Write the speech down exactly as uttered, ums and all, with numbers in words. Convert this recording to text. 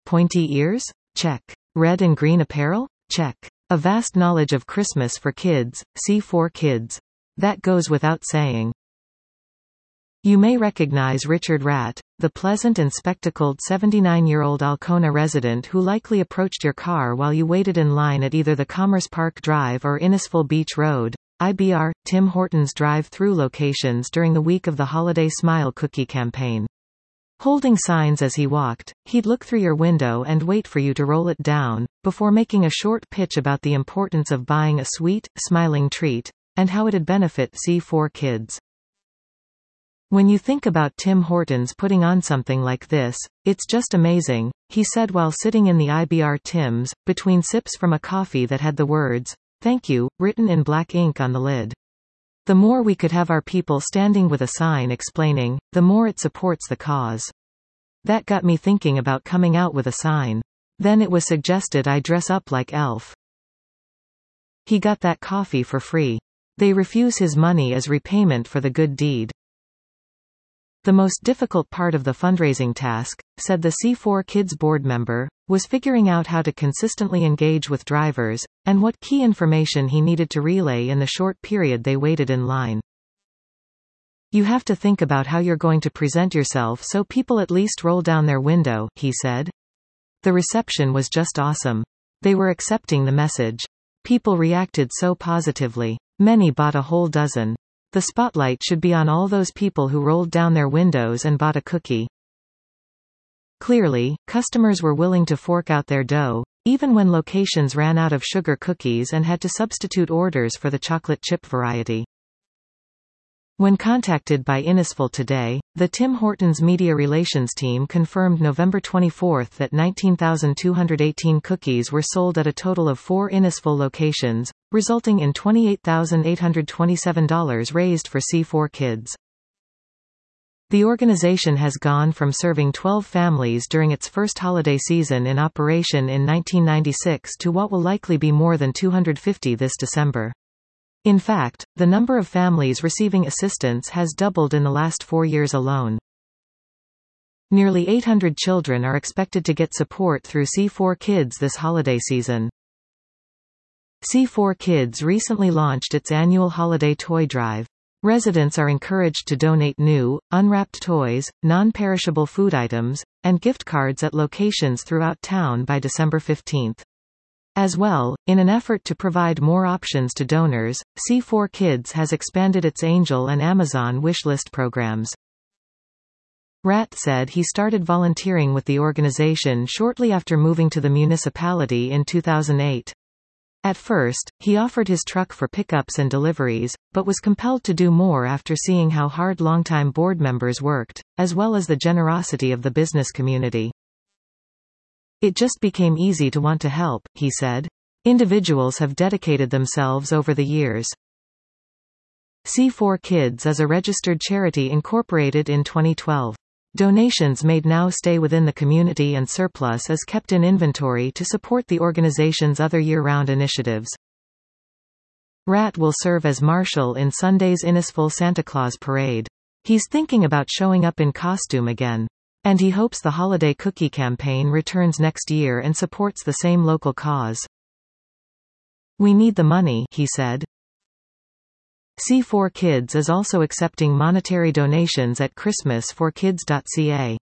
Pointy ears? Check. Red and green apparel? Check. A vast knowledge of Christmas for kids, C four Kids. That goes without saying. You may recognize Richard Ratt, the pleasant and spectacled seventy-nine-year-old Alcona resident who likely approached your car while you waited in line at either the Commerce Park Drive or Innisfil Beach Road, I B R, Tim Hortons drive-through locations during the week of the Holiday Smile Cookie campaign. Holding signs as he walked, he'd look through your window and wait for you to roll it down, before making a short pitch about the importance of buying a sweet, smiling treat, and how it'd benefit C four Kids. When you think about Tim Hortons putting on something like this, it's just amazing, he said while sitting in the I B R Tim's, between sips from a coffee that had the words, "Thank you," written in black ink on the lid. The more we could have our people standing with a sign explaining, the more it supports the cause. That got me thinking about coming out with a sign. Then it was suggested I dress up like Elf. He got that coffee for free. They refuse his money as repayment for the good deed. The most difficult part of the fundraising task, said the C four Kids board member, was figuring out how to consistently engage with drivers, and what key information he needed to relay in the short period they waited in line. You have to think about how you're going to present yourself so people at least roll down their window, he said. The reception was just awesome. They were accepting the message. People reacted so positively. Many bought a whole dozen. The spotlight should be on all those people who rolled down their windows and bought a cookie. Clearly, customers were willing to fork out their dough, even when locations ran out of sugar cookies and had to substitute orders for the chocolate chip variety. When contacted by Innisfil Today, the Tim Hortons media relations team confirmed November twenty-fourth that nineteen thousand two hundred eighteen cookies were sold at a total of four Innisfil locations, resulting in twenty-eight thousand eight hundred twenty-seven dollars raised for C four Kids. The organization has gone from serving twelve families during its first holiday season in operation in nineteen ninety-six to what will likely be more than two hundred fifty this December. In fact, the number of families receiving assistance has doubled in the last four years alone. Nearly eight hundred children are expected to get support through C four Kids this holiday season. C four Kids recently launched its annual holiday toy drive. Residents are encouraged to donate new, unwrapped toys, non-perishable food items, and gift cards at locations throughout town by December fifteenth. As well, in an effort to provide more options to donors, C four Kids has expanded its Angel and Amazon wishlist programs. Ratt said he started volunteering with the organization shortly after moving to the municipality in two thousand eight. At first, he offered his truck for pickups and deliveries, but was compelled to do more after seeing how hard longtime board members worked, as well as the generosity of the business community. It just became easy to want to help, he said. Individuals have dedicated themselves over the years. C four Kids is a registered charity incorporated in twenty twelve. Donations made now stay within the community and surplus is kept in inventory to support the organization's other year-round initiatives. Ratt will serve as marshal in Sunday's Innisfil Santa Claus Parade. He's thinking about showing up in costume again. And he hopes the holiday cookie campaign returns next year and supports the same local cause. We need the money, he said. C four Kids is also accepting monetary donations at Christmas for kids dot C A.